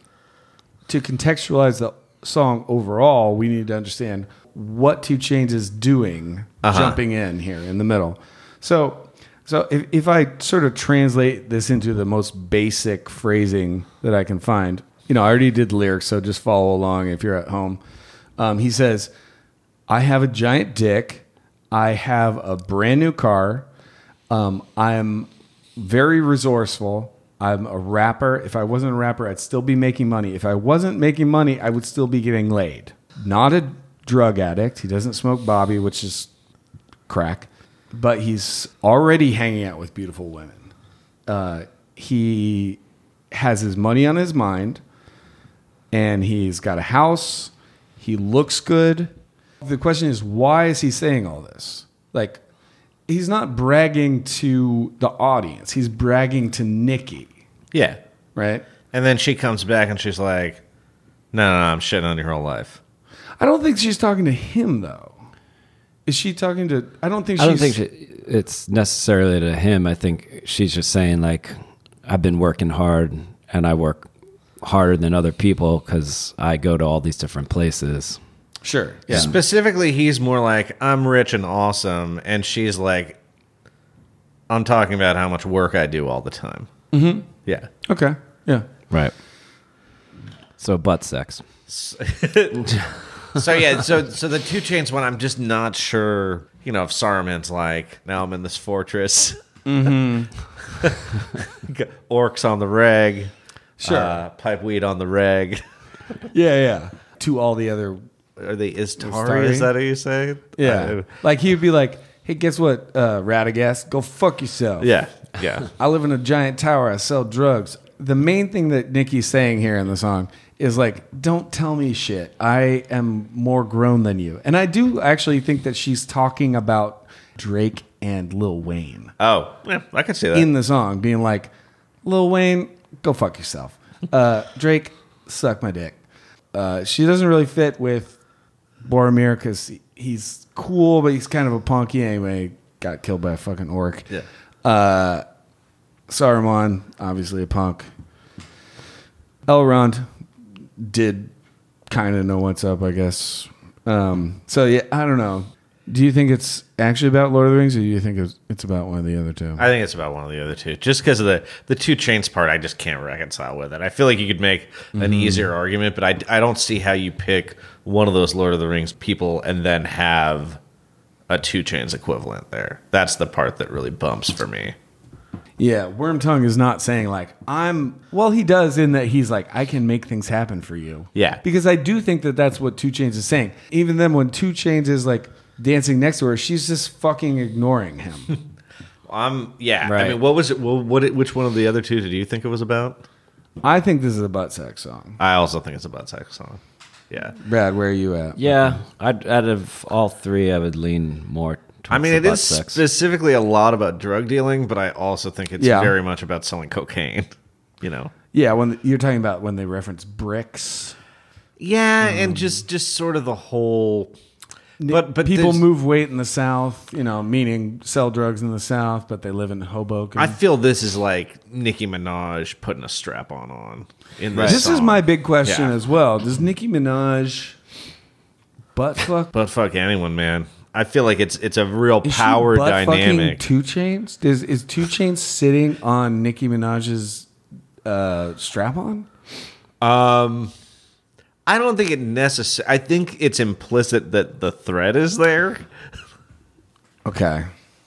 to contextualize the song overall, we need to understand what two Chainz is doing, Uh-huh. jumping in here in the middle. So, so if, if I sort of translate this into the most basic phrasing that I can find, you know, I already did the lyrics, so just follow along if you're at home. Um, he says, I have a giant dick. I have a brand new car. Um, I'm very resourceful. I'm a rapper. If I wasn't a rapper, I'd still be making money. If I wasn't making money, I would still be getting laid. Not a drug addict. He doesn't smoke Bobby, which is crack. But he's already hanging out with beautiful women. Uh, he has his money on his mind. And he's got a house. He looks good. The question is, why is he saying all this? Like, he's not bragging to the audience. He's bragging to Nicki, Yeah. right? And then she comes back and she's like, no, no, no, I'm shitting on your whole life. I don't think she's talking to him, though. Is she talking to... I don't think she's... I don't think she, it's necessarily to him. I think she's just saying, like, I've been working hard and I work harder than other people because I go to all these different places. Sure, yeah. Specifically, he's more like, I'm rich and awesome. And she's like, I'm talking about how much work I do all the time. Mm-hmm. Yeah. Okay, yeah. Right. So butt sex. So, yeah, so so the two Chainz one, I'm just not sure, you know, if Saruman's like, now I'm in this fortress. Mm-hmm. Orcs on the reg. Sure. Uh, pipe weed on the reg. Yeah, yeah. To all the other... Are they Istari? Istari? Is that how you say it? Yeah. Uh, Like, he'd be like, hey, guess what, uh, Radagast? Go fuck yourself. yeah. Yeah. I live in a giant tower. I sell drugs. The main thing that Nicki's saying here in the song is like, don't tell me shit. I am more grown than you. And I do actually think that she's talking about Drake and Lil Wayne Oh, yeah, I can see that. in the song, being like, Lil Wayne, go fuck yourself. Uh, Drake, suck my dick. Uh, she doesn't really fit with Boromir because he's cool, but he's kind of a punky anyway. Got killed by a fucking orc. Yeah. Uh, Saruman, obviously a punk. Elrond did kind of know what's up, I guess. Um, so yeah, I don't know. Do you think it's actually about Lord of the Rings, or do you think it's, it's about one of the other two? I think it's about one of the other two. Just because of the, the two Chainz part, I just can't reconcile with it. I feel like you could make an easier argument, but I, I don't see how you pick one of those Lord of the Rings people and then have a two Chainz equivalent there. That's the part that really bumps for me. Yeah, Wormtongue is not saying like I'm. Well, he does in that he's like I can make things happen for you. Yeah. because I do think that that's what two Chainz is saying. Even then, when two Chainz is like dancing next to her, she's just fucking ignoring him. Um, yeah. Right. I mean, what was it? Well, what? Which one of the other two did you think it was about? I think this is a butt sex song. I also think it's a butt sex song. Yeah. Brad, where are you at? Yeah, I'd, out of all three, I would lean more towards I mean, the it butt is sex. specifically a lot about drug dealing, but I also think it's Yeah. very much about selling cocaine. You know. Yeah, when you're talking about when they reference bricks. Yeah, and just just sort of the whole. But but people there's- move weight in the South, you know, meaning sell drugs in the South, but they live in Hoboken. I feel this is like Nicki Minaj putting a strap on on in this. This is song. my big question Yeah. as well. Does Nicki Minaj butt fuck? But fuck anyone, man. I feel like it's it's a real Is she power butt fucking dynamic. Two Chainz? Is is Two Chainz sitting on Nicki Minaj's uh, strap on? Um, I don't think it necessary. I think it's implicit that the threat is there. Okay.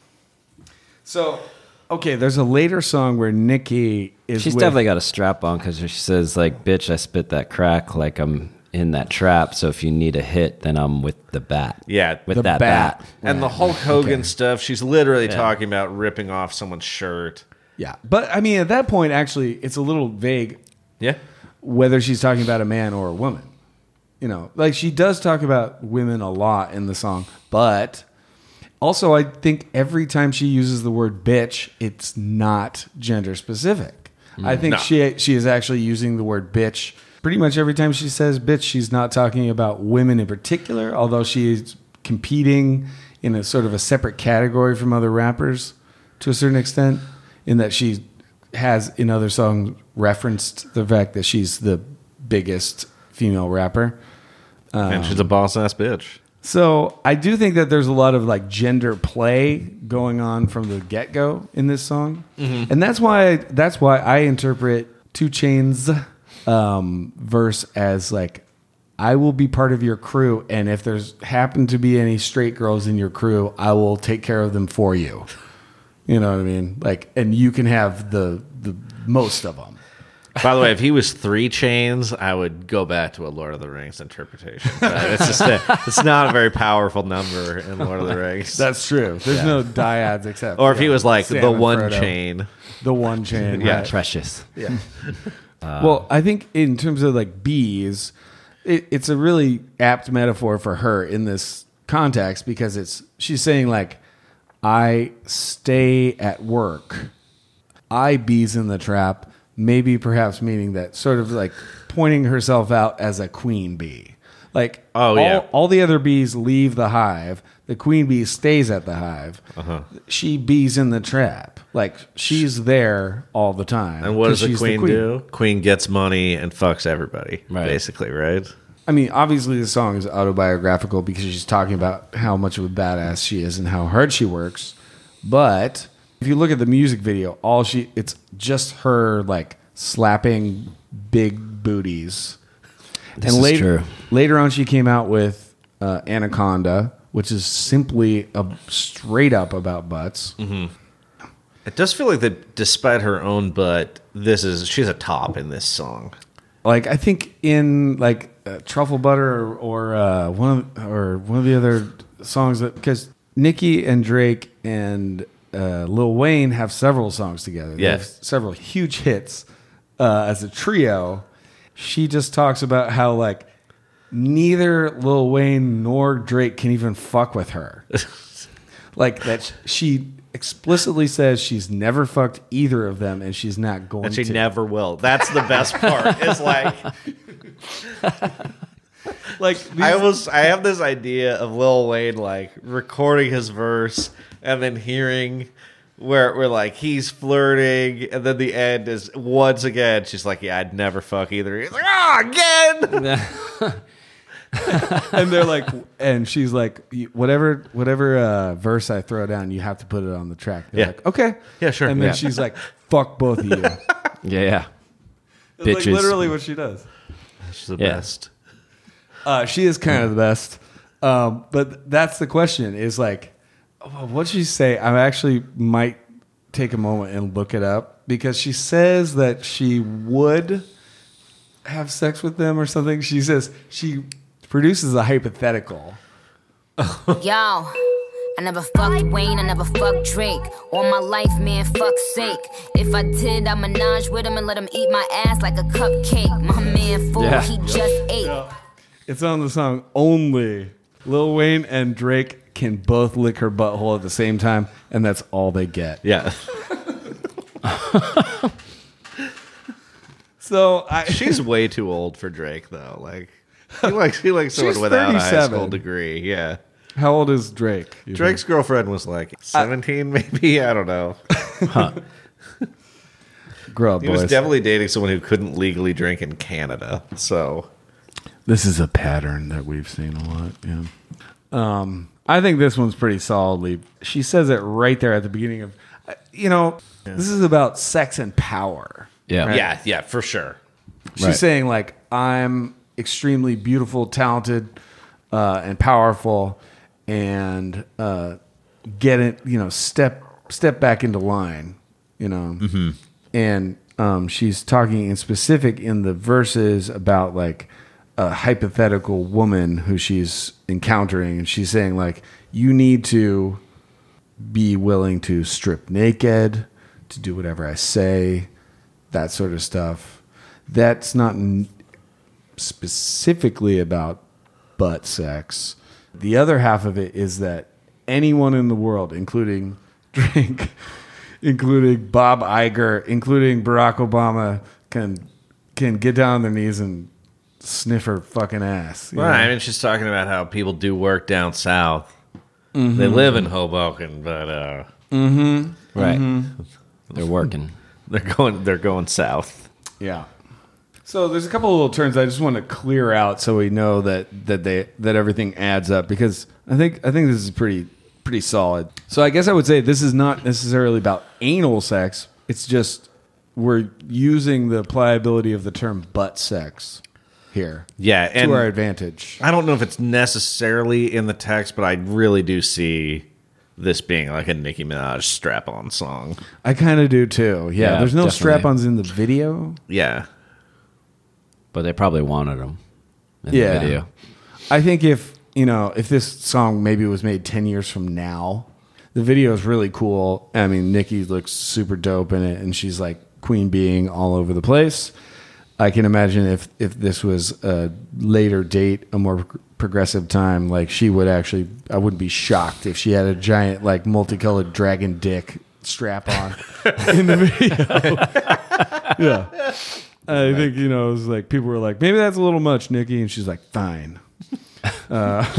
So, okay, there's a later song where Nicki is. She's with, definitely got a strap on because she says, like, bitch, I spit that crack like I'm in that trap. So if you need a hit, then I'm with the bat. Yeah, With The that bat. bat. and the Hulk Hogan Okay. stuff. She's literally Yeah. talking about ripping off someone's shirt. Yeah, but I mean, at that point, actually, it's a little vague Yeah, whether she's talking about a man or a woman. You know, like she does talk about women a lot in the song, but also I think every time she uses the word bitch, it's not gender specific. I think No. she she is actually using the word bitch pretty much every time she says bitch. She's not talking about women in particular, although she's competing in a sort of a separate category from other rappers to a certain extent, in that she has in other songs referenced the fact that she's the biggest female rapper. and she's a boss ass bitch. So I do think that there's a lot of like gender play going on from the get go in this song, and that's why that's why I interpret two Chainz um, verse as like, I will be part of your crew, and if there's happen to be any straight girls in your crew, I will take care of them for you. You know what I mean? Like, and you can have the the most of them. By the way, if he was three chains, I would go back to a Lord of the Rings interpretation. But it's just a, it's not a very powerful number in Lord of the Rings. That's true. There's no dyads except. or if he yeah, was like Sam the and one Frodo. chain. The one chain. Yeah. right. Precious. Yeah. well, I think in terms of like bees, it, it's a really apt metaphor for her in this context because it's she's saying like, I stay at work, I bees in the trap. Maybe perhaps meaning that sort of like pointing herself out as a queen bee. Like Oh, all, yeah. all the other bees leave the hive. The queen bee stays at the hive. Uh-huh. She bees in the trap. Like she's there all the time. And what 'cause does the she's queen, do? Queen gets money and fucks everybody, Right. basically, right? I mean, obviously the song is autobiographical because she's talking about how much of a badass she is and how hard she works. But if you look at the music video, all she it's just her like slapping big booties. This and is later, true. later on, she came out with uh, Anaconda, which is simply a straight up about butts. It does feel like that, despite her own butt, this is she's a top in this song. Like I think in like uh, Truffle Butter or, or uh, one of or one of the other songs that because Nicki and Drake and uh, Lil Wayne have several songs together. They Yeah. have several huge hits uh, as a trio. She just talks about how like neither Lil Wayne nor Drake can even fuck with her. Like that she explicitly says she's never fucked either of them and she's not going And she to. never will. That's the best part. It's like like I these- was I have this idea of Lil Wayne like recording his verse and then hearing where we're like he's flirting and then the end is once again she's like, yeah, I'd never fuck either. He's like, ah, again. and they're like, and she's like, "You- whatever, whatever uh, verse I throw down, you have to put it on the track. They're Yeah. like, okay, Yeah, sure. And then Yeah. she's like, fuck both of you. That's Yeah, yeah. like Bitches. literally what she does. She's the Yeah. best. Uh, she is kind of the best, um, but that's the question: is like, What'd she say? I actually might take a moment and look it up because she says that she would have sex with them or something. She says she produces a hypothetical. Yo, I never fucked Wayne, I never fucked Drake. All my life, man, fuck's sake. If I did, I'd menage with him and let him eat my ass like a cupcake. My man, fool, Yeah. he just ate. It's on the song Only. Lil Wayne and Drake can both lick her butthole at the same time, and that's all they get. Yeah. So I, She's way too old for Drake, though. Like, he likes, he likes someone She's without a high thirty-seven. school degree. Yeah. how old is Drake? you Drake's girlfriend was like seventeen, maybe. I don't know. think? Grow up, He was boys. definitely dating someone who couldn't legally drink in Canada. So, This is a pattern that we've seen a lot. Yeah. Um, I think this one's pretty solidly. She says it right there at the beginning of, you know, this is about sex and power. Yeah. Right. yeah, yeah, for sure. She's Right. saying like, I'm extremely beautiful, talented, uh, and powerful, and uh, get it. You know, step step back into line. You know, mm-hmm. and um, she's talking in specific in the verses about like a hypothetical woman who she's encountering, and she's saying like, you need to be willing to strip naked, to do whatever I say, that sort of stuff. That's not n- specifically about butt sex. The other half of it is that anyone in the world, including Drake, including Bob Iger, including Barack Obama, can can get down on their knees and sniff her fucking ass. you Well, know? I mean, she's talking about how people do work down south. They live in Hoboken, but uh, Right. They're working. they're going they're going south. Yeah. So there's a couple of little terms I just want to clear out so we know that that they that everything adds up, because I think I think this is pretty pretty solid. So I guess I would say this is not necessarily about anal sex. It's just we're using the pliability of the term butt sex here. Yeah, To and our advantage. I don't know if it's necessarily in the text, but I really do see this being like a Nicki Minaj strap-on song. I kind of do too. Yeah. Yeah, There's no definitely. strap-ons in the video. Yeah. But they probably wanted them in Yeah. the video. I think if, you know, if this song maybe was made ten years from now, the video is really cool. I mean, Nicki looks super dope in it, and she's like queen being all over the place. I can imagine if, if this was a later date, a more pro- progressive time, like she would actually, I wouldn't be shocked if she had a giant, like multicolored dragon dick strap on in the video. Yeah. I think, you know, it was like people were like, maybe that's a little much, Nicki. And she's like, fine. uh,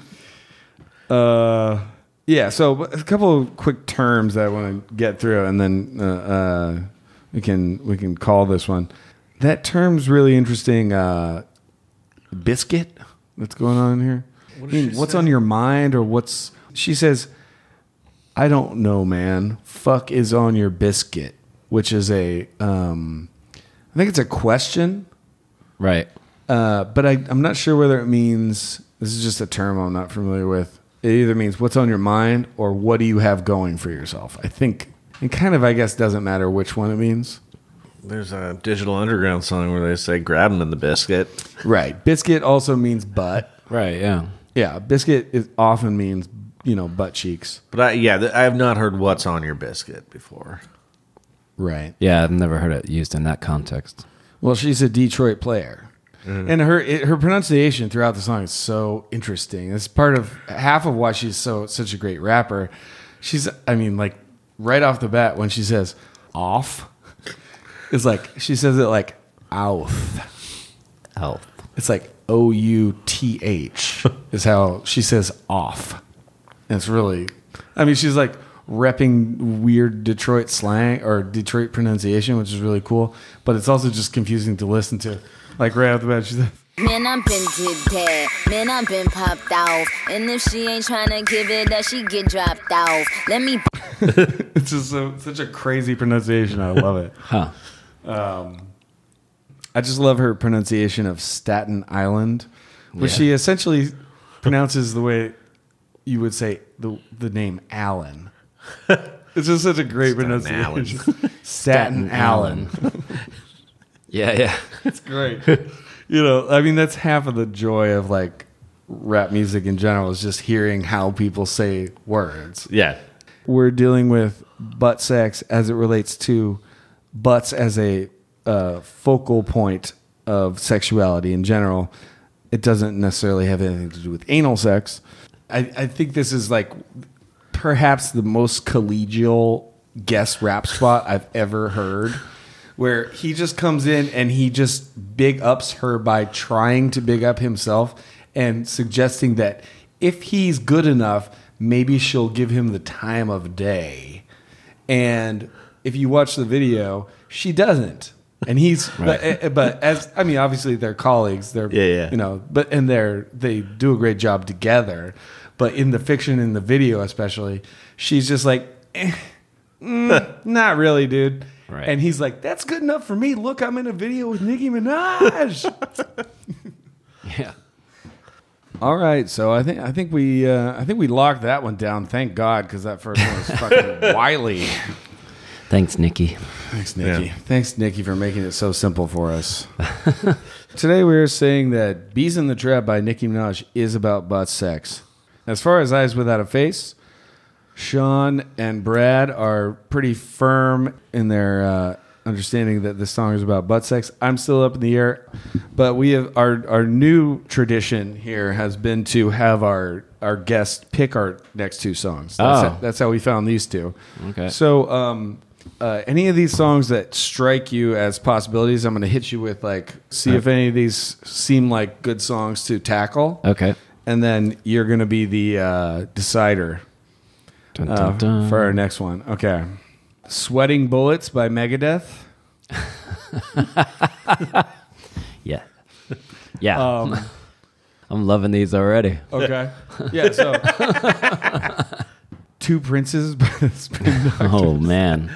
uh, yeah. So a couple of quick terms that I want to get through, and then uh, uh, we can we can call this one. That term's really interesting. Uh, biscuit. What's going on here? I mean, what's on your mind, or what's? She says, I don't know, man. Fuck is on your biscuit, which is a. Um, I think it's a question, Right. uh, but I, I'm not sure whether it means. This is just a term I'm not familiar with. It either means what's on your mind or what do you have going for yourself. I think it kind of, I guess, doesn't matter which one it means. There's a Digital Underground song where they say grab him in the biscuit. Right. Biscuit also means butt. Right, yeah. Yeah. Biscuit is, often means, you know, butt cheeks. But I, yeah, th- I have not heard what's on your biscuit before. Right. Yeah, I've never heard it used in that context. Well, she's a Detroit player, and her it, her pronunciation throughout the song is so interesting. It's part of half of why she's so such a great rapper. She's, I mean, like right off the bat when she says "off," it's like she says it like "outh." Health. It's like O U T H is how she says "off." And it's really, I mean, she's like repping weird Detroit slang or Detroit pronunciation, which is really cool. But it's also just confusing to listen to. Like right off the bat, she said, Man, I'm been did that. Man, I'm been popped off. And if she ain't trying to give it up, she get dropped off. Let me it's just so, such a crazy pronunciation. I love it. Huh. I just love her pronunciation of Staten Island, which Yeah. she essentially pronounces the way you would say the the name Allen. It's just such a great Staten pronunciation. Island. Staten Island. Yeah, yeah. It's great. You know, I mean, that's half of the joy of like rap music in general is just hearing how people say words. Yeah. We're dealing with butt sex as it relates to butts as a uh, focal point of sexuality in general. It doesn't necessarily have anything to do with anal sex. I, I think this is like perhaps the most collegial guest rap spot I've ever heard, where he just comes in and he just big ups her by trying to big up himself and suggesting that if he's good enough, maybe she'll give him the time of day. And if you watch the video, she doesn't. And he's, right. but, but as I mean, obviously they're colleagues. They're, yeah, yeah. you know, but and they're they do a great job together. But in the fiction, in the video especially, she's just like, eh, mm, not really, dude. Right. And he's like, that's good enough for me. Look, I'm in a video with Nicki Minaj. Yeah. All right, so I think I think we uh, I think we locked that one down. Thank God, because that first one was fucking wily. Thanks, Nikki. Thanks, Nikki. Yeah. Thanks, Nikki, for making it so simple for us. Today we are saying that "Bees in the Trap" by Nicki Minaj is about butt sex. As far as Eyes Without a Face, Sean and Brad are pretty firm in their uh, understanding that this song is about butt sex. I'm still up in the air, but we have our our new tradition here has been to have our our guests pick our next two songs. That's, Oh. how, that's how we found these two. Okay. So, um, uh, any of these songs that strike you as possibilities, I'm going to hit you with like, see if any of these seem like good songs to tackle. Okay. And then you're going to be the uh, decider Dun, uh, dun, dun. for our next one. Okay. Sweating Bullets by Megadeth. Yeah. Yeah. Um, I'm loving these already. okay. Yeah, so. Two Princes by the Spin Doctors. Oh, man.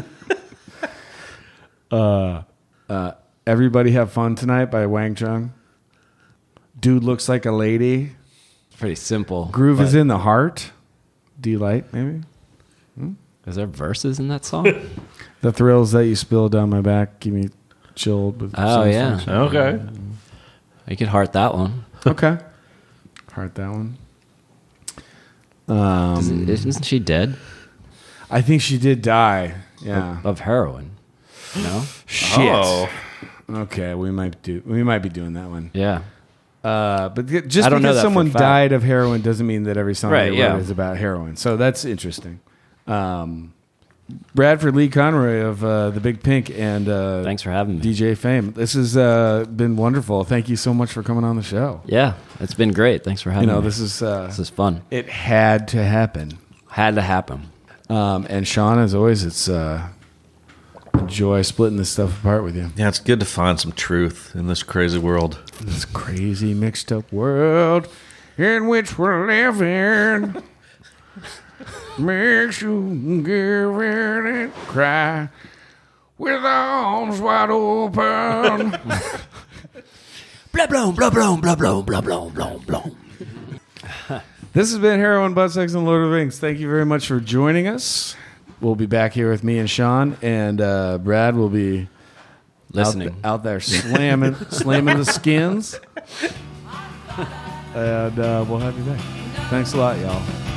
Uh, uh, Everybody Have Fun Tonight by Wang Chung. Dude Looks Like a Lady. It's pretty simple. Groove but- is in the Heart. Delight, maybe. Is there verses in that song? The Thrills That You Spilled Down My Back Keep Me Chilled. With Oh, some yeah. function. Okay. You could heart that one. Okay. Heart that one. Um, Isn't, isn't she dead? I think she did die. Yeah. Of heroin. No? Shit. Oh. Okay, we might do. We might be doing that one. Yeah. Uh, but th- just I don't know because that for a someone fact. died of heroin doesn't mean that every song Right, they wrote yeah. is about heroin. So that's interesting. Um, Bradford Lee Conroy of uh, the Big Pink and uh, Thanks for having me. D J Fame. This has uh, been wonderful. Thank you so much for coming on the show. Yeah. It's been great. Thanks for You having know, me. this is uh, This is fun. it had to happen. Had to happen. Um, and Sean, as always, it's uh, a joy splitting this stuff apart with you. Yeah, it's good to find some truth in this crazy world. This crazy mixed up world in which we're living makes you give in and cry with arms wide open. Blah, blah, blah, blah, blah, blah, blah, blah, blah, blah. This has been Heroin, Butt Sex, and Lord of the Rings. Thank you very much for joining us. We'll be back here with me and Sean, and uh, Brad will be Listening. out, th- out there slamming, slamming the skins. And uh, we'll have you back. Thanks a lot, y'all.